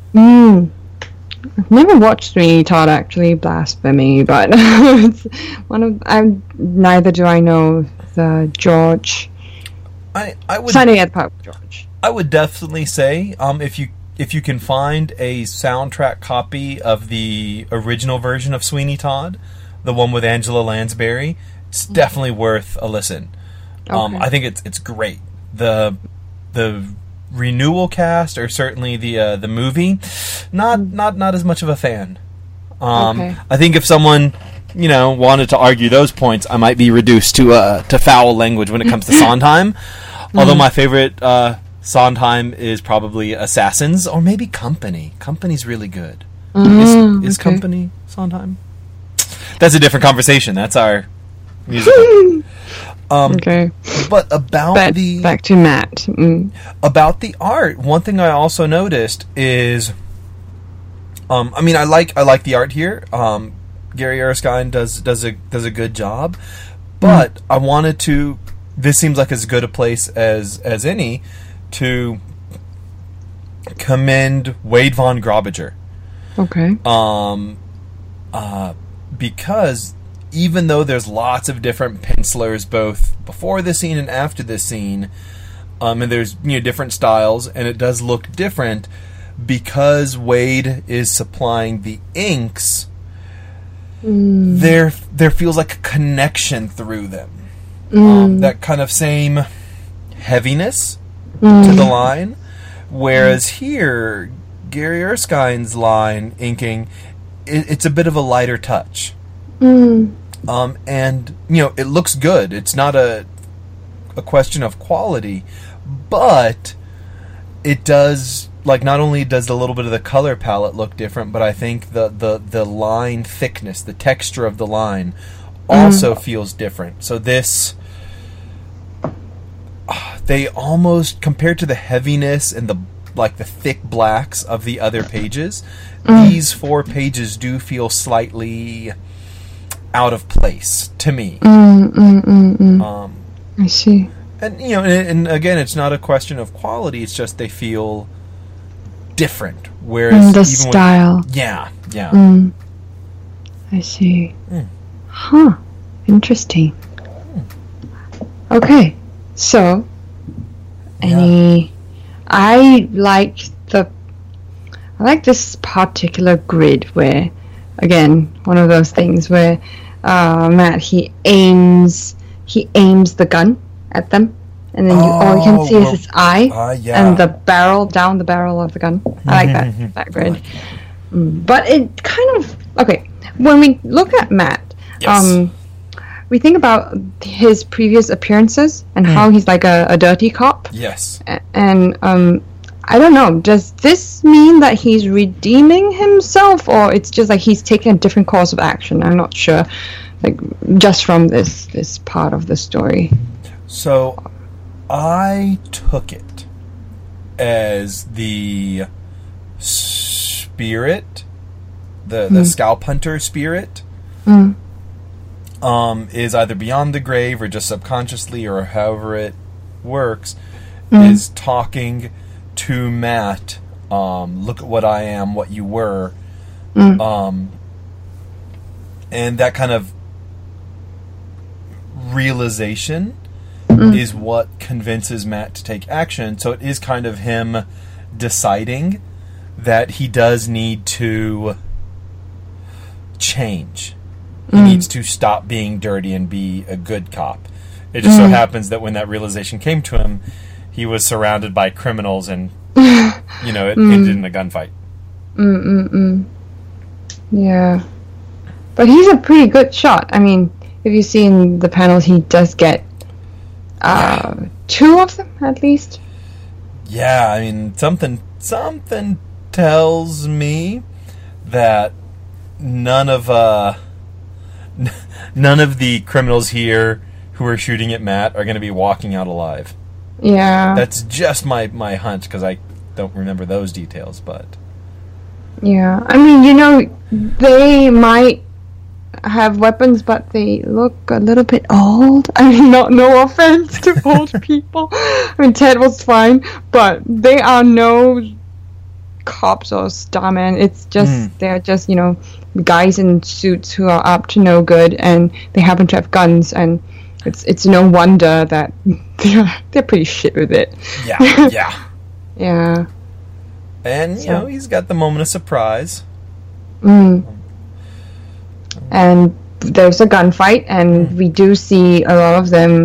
I've never watched Sweeney Todd, actually. Blasphemy, but it's one of. Neither do I know the George. I would Sunday at the Park with George. I would definitely say if you can find a soundtrack copy of the original version of Sweeney Todd, the one with Angela Lansbury, it's definitely worth a listen. Okay. I think it's great. The renewal cast, or certainly the movie, not as much of a fan. Okay. I think if someone wanted to argue those points, I might be reduced to foul language when it comes to Sondheim. Although my favorite Sondheim is probably Assassins, or maybe Company. Company's really good. Is Company Sondheim? That's a different conversation. That's our musical. Okay. But back to Matt. About the art, one thing I also noticed is, I like the art here. Gary Erskine does a good job, but I wanted to. This seems like as good a place as any to commend Wade Von Grawbadger. Okay. Because even though there's lots of different pencilers both before this scene and after this scene, and there's different styles, and it does look different, because Wade is supplying the inks, there feels like a connection through them. That kind of same heaviness to the line, whereas here, Gary Erskine's line inking, it's a bit of a lighter touch. And it looks good. It's not a question of quality, but it does, like, not only does a little bit of the color palette look different, but I think the line thickness, the texture of the line also feels different. So this, they almost, compared to the heaviness and the thick blacks of the other pages, these 4 pages do feel slightly out of place to me. I see. And and again, it's not a question of quality. It's just they feel different. Whereas the style. Yeah. I see. Huh. Interesting. Okay. So, I like this particular grid where, again, one of those things where Matt he aims the gun at them, and then all you can see is his eye and the barrel of the gun. I like that grid. But it kind of when we look at Matt, we think about his previous appearances and how he's like a dirty cop. Yes. And I don't know, does this mean that he's redeeming himself, or it's just like he's taking a different course of action? I'm not sure, like, just from this part of the story. So I took it as the spirit, the scalp hunter spirit, is either beyond the grave or just subconsciously or however it works, is talking to Matt. Look at what I am, what you were. And that kind of realization is what convinces Matt to take action. So it is kind of him deciding that he does need to change. He needs to stop being dirty and be a good cop. It just so happens that when that realization came to him, he was surrounded by criminals and, it ended in a gunfight. Yeah. But he's a pretty good shot. I mean, if you see in the panels, he does get 2 of them, at least. Yeah, I mean, something tells me that none of the criminals here who are shooting at Matt are going to be walking out alive. Yeah. That's just my hunch, because I don't remember those details, but... Yeah. I mean, they might have weapons, but they look a little bit old. I mean, no offense to old people. I mean, Ted was fine, but they are no cops or starmen. It's just, they're just, guys in suits who are up to no good, and they happen to have guns, and it's no wonder that they're pretty shit with it. Yeah. Yeah. And, he's got the moment of surprise. And there's a gunfight, and we do see a lot of them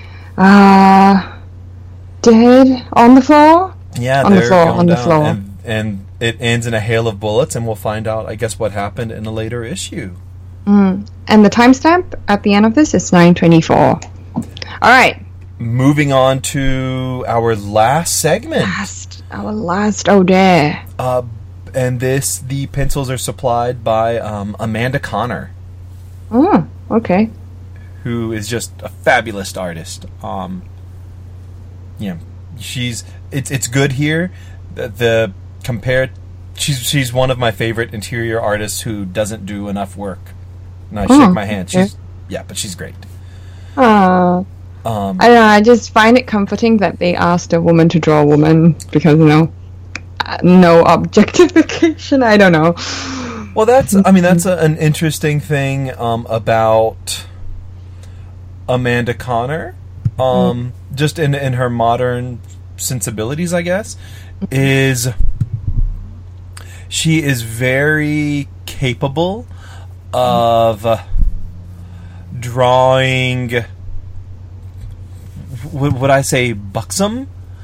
dead on the floor. Yeah, on they're the floor. And it ends in a hail of bullets, and we'll find out, I guess, what happened in a later issue. And the timestamp at the end of this is 9:24. All right. Moving on to our last segment. Our last O'Dare. And the pencils are supplied by Amanda Connor. Oh, okay. Who is just a fabulous artist. It's good here. She's one of my favorite interior artists who doesn't do enough work. And I shake my hand. Okay. But she's great. I don't know, I just find it comforting that they asked a woman to draw a woman, because, no objectification. I don't know. Well, that's an interesting thing about Amanda Connor, just in her modern sensibilities, I guess, is she is very capable of drawing, would I say buxom,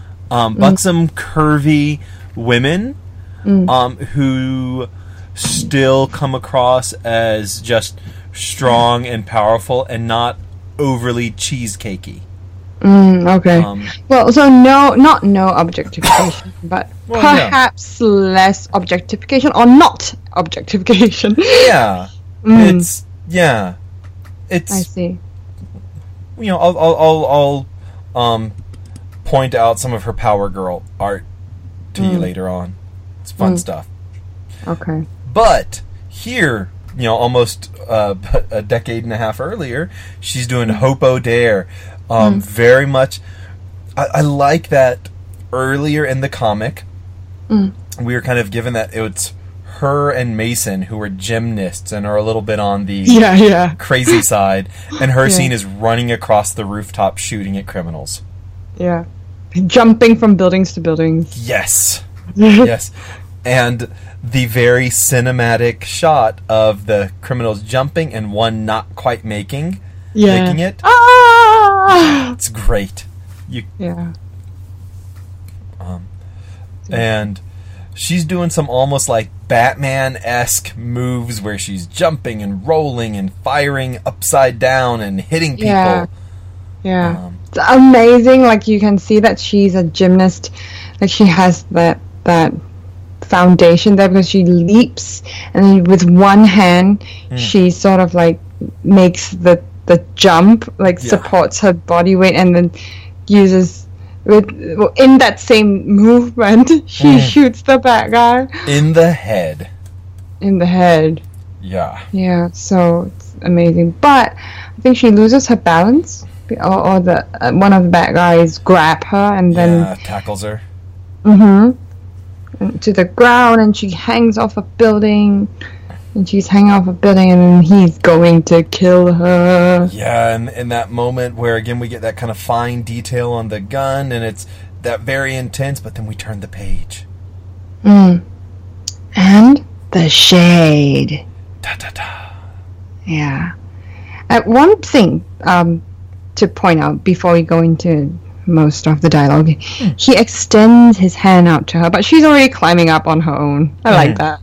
curvy women, who still come across as just strong and powerful and not overly cheesecakey. Okay. Well, so not no objectification, but perhaps less objectification or not objectification. Yeah. It's I see. I'll point out some of her Power Girl art to you later on. It's fun stuff. Okay. But here, almost a decade and a half earlier, she's doing Hope O'Dare. Very much. I like that earlier in the comic, we were kind of given that it's her and Mason who are gymnasts and are a little bit on the crazy side, and her scene is running across the rooftop shooting at criminals. Yeah. Jumping from buildings to buildings. Yes. Yes. And the very cinematic shot of the criminals jumping and one not quite making it. It's great. And she's doing some almost like Batman-esque moves where she's jumping and rolling and firing upside down and hitting people. Yeah. It's amazing. Like, you can see that she's a gymnast. Like, she has that foundation there, because she leaps, and then with one hand she sort of like makes the jump, like supports her body weight, and then uses in that same movement, she shoots the bad guy in the head. In the head. Yeah. Yeah. So it's amazing, but I think she loses her balance, or the one of the bad guys grab her and then tackles her. To the ground, and she hangs off a building. And she's hanging off a building, and he's going to kill her. Yeah, and in that moment where, again, we get that kind of fine detail on the gun, and it's that very intense, but then we turn the page. And the shade. Da-da-da. Yeah. One thing to point out before we go into most of the dialogue, he extends his hand out to her, but she's already climbing up on her own. I like that.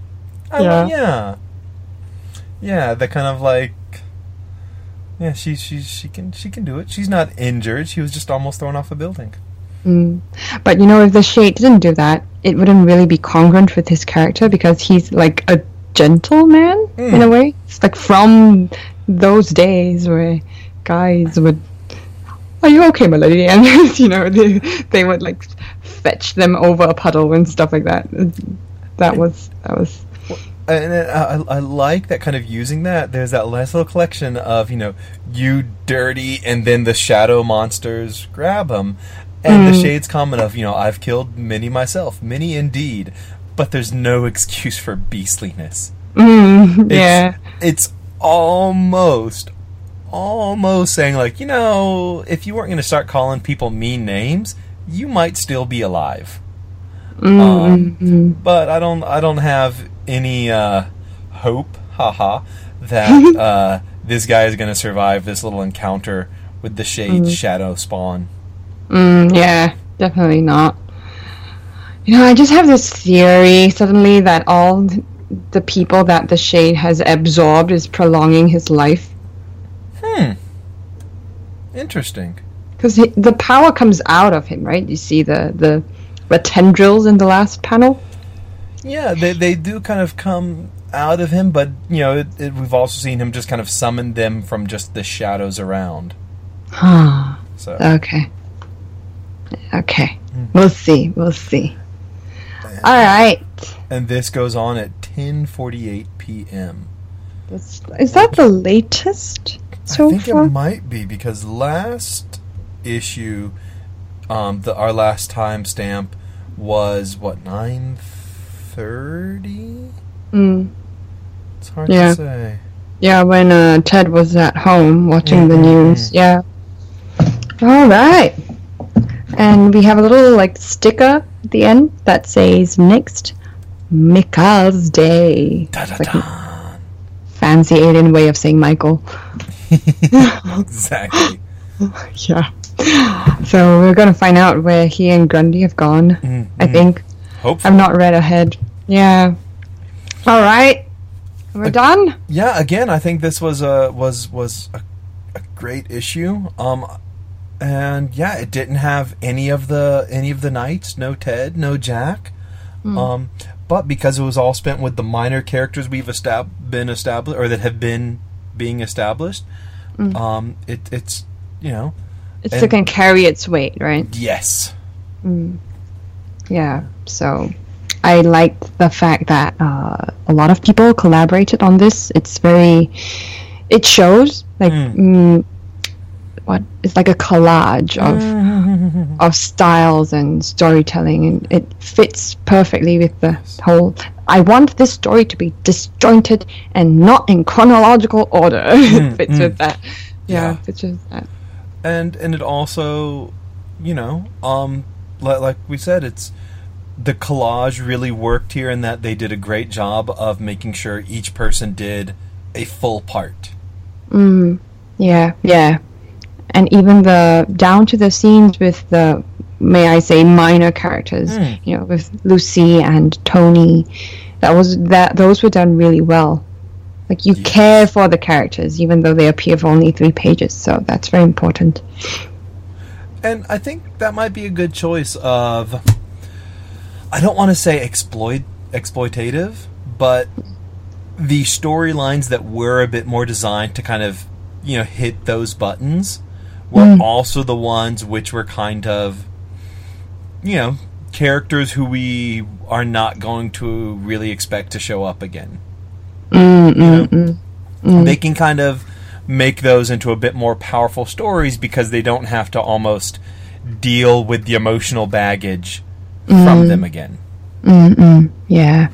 Yeah, the kind of like, she can do it. She's not injured. She was just almost thrown off a building. But you know, if the shade didn't do that, it wouldn't really be congruent with his character, because he's like a gentleman in a way. It's like from those days where guys would, "Are you okay, my lady?" And you know, they would like fetch them over a puddle and stuff like that. That was. And I like that kind of using that. There's that nice little collection of, you dirty, and then the shadow monsters grab him. And the Shade's comment of, I've killed many myself, many indeed, but there's no excuse for beastliness. It's almost saying, like, if you weren't going to start calling people mean names, you might still be alive. But I don't have any hope, that this guy is going to survive this little encounter with the Shade's shadow spawn. Yeah, definitely not. I just have this theory suddenly that all the people that the Shade has absorbed is prolonging his life. Interesting. Because the power comes out of him, right? You see the tendrils in the last panel? Yeah, they do kind of come out of him, but, we've also seen him just kind of summon them from just the shadows around. So. Okay. We'll see. All right. And this goes on at 10:48 p.m. Is that the latest so I think far? it might be, because last issue, our last timestamp was, 9:30? It's hard to say. Yeah, when Ted was at home watching the news. Yeah. All right. And we have a little sticker at the end that says next Michael's Day. Like fancy alien way of saying Michael. Exactly. Yeah. So we're gonna find out where he and Grundy have gone. I think. Hopefully. I've not read ahead. Yeah. All right. We're done. Yeah. Again, I think this was a great issue. And yeah, it didn't have any of the knights, no Ted, no Jack. But because it was all spent with the minor characters we've been established, or that have been being established, it's it still can carry its weight, right? Yes. Yeah. So I liked the fact that a lot of people collaborated on this. It shows it's like a collage of styles and storytelling, and it fits perfectly with the whole. I want this story to be disjointed and not in chronological order. It fits with that. Yeah, fits with that. And it also, like we said, it's the collage really worked here in that they did a great job of making sure each person did a full part. Yeah. And even down to the scenes with the, may I say, minor characters, with Lucy and Tony, those were done really well. Like, you care for the characters, even though they appear for only 3 pages, so that's very important. And I think that might be a good choice of, I don't want to say exploitative, but the storylines that were a bit more designed to kind of, hit those buttons were also the ones which were kind of characters who we are not going to really expect to show up again. They can kind of make those into a bit more powerful stories because they don't have to almost deal with the emotional baggage from them again. Yeah.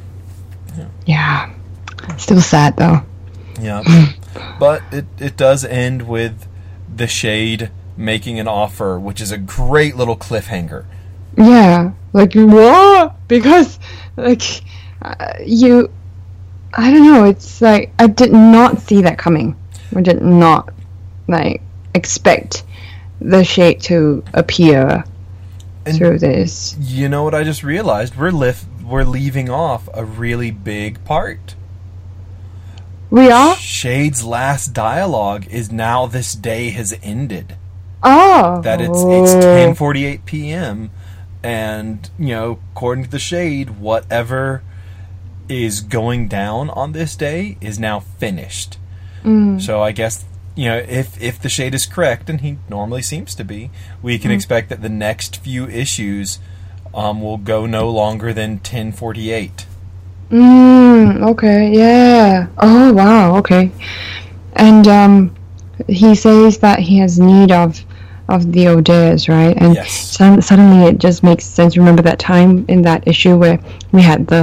Still sad though. Yeah. But it does end with the Shade making an offer, which is a great little cliffhanger. Yeah. Like, what? Because, like, I don't know, it's like, I did not see that coming. I did not, like, expect the Shade to appear through this. You know what I just realized? We're leaving off a really big part. We are? Shade's last dialogue is now this day has ended. Oh. That it's 10:48 p.m. and, according to the Shade, whatever is going down on this day is now finished. So I guess, if the Shade is correct, and he normally seems to be, we can expect that the next few issues will go no longer than 10:48. Okay, yeah. Oh, wow, okay. And he says that he has need of the Odeas, right? And yes. Suddenly it just makes sense. Remember that time in that issue where we had the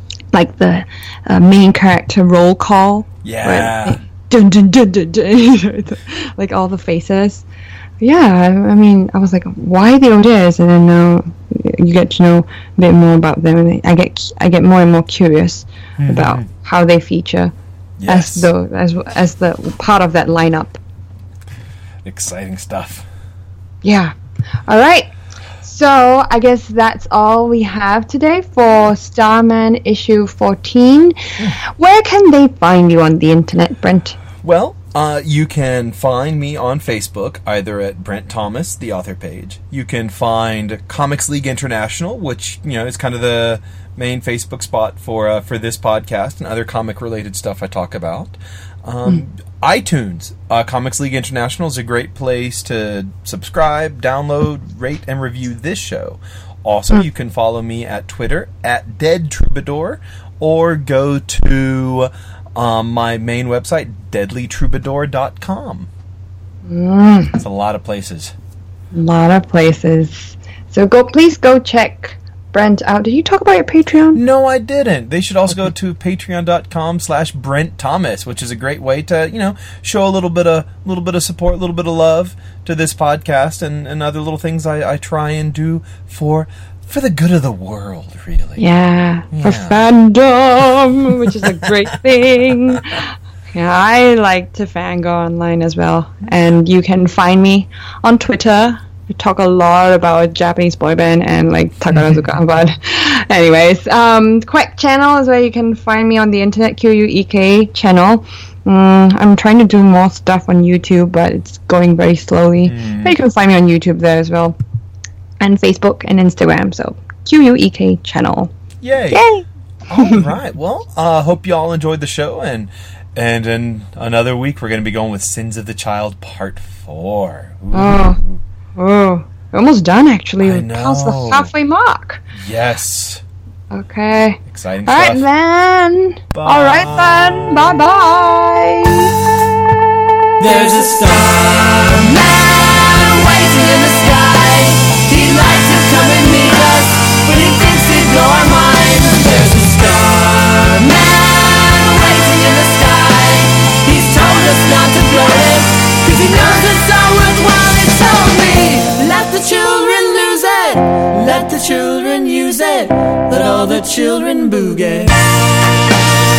main character roll call? Yeah. Dun, dun, dun, dun, dun, like all the faces. Yeah, I mean, I was like, why the Odeas? And then now you get to know a bit more about them, and I get more and more curious about how they feature as the part of that lineup. Exciting stuff. Yeah. All right. So I guess that's all we have today for Starman issue 14. Where can they find you on the internet, Brent? Well, you can find me on Facebook, either at Brent Thomas, the author page. You can find Comics League International, which, is kind of the main Facebook spot for this podcast and other comic-related stuff I talk about. iTunes, Comics League International is a great place to subscribe, download, rate, and review this show. Also, you can follow me at Twitter, at Dead Troubadour, or go to my main website, deadlytroubadour.com. That's a lot of places. So please go check Brent out. Did you talk about your Patreon? No, I didn't. They should also go to patreon.com/Brent Thomas, which is a great way to, show a little bit of support, a little bit of love to this podcast and other little things I try and do for the good of the world, really. Yeah, for fandom, which is a great thing. Yeah, I like to fangirl online as well. And you can find me on Twitter. We talk a lot about Japanese boy band and Takarazuka. But anyways, Quack channel is where you can find me on the internet, QUEK channel. I'm trying to do more stuff on YouTube, but it's going very slowly. But you can find me on YouTube there as well. And Facebook and Instagram. So QUEK channel. Yay! All right. Well, hope you all enjoyed the show, and in another week we're going to be going with Sins of the Child Part 4. Ooh. Oh, we're almost done actually. I We're past the halfway mark. Yes. Okay. Exciting All stuff. right then. Bye. All right then. Bye bye. There's a starman waiting in the sky. He'd like to come and meet us, but he thinks he'd blow our minds. There's a starman waiting in the sky. He's told us not to blow it, 'cause he knows it's all worthwhile. He told me, let the children lose it, let the children use it, let all the children boogie.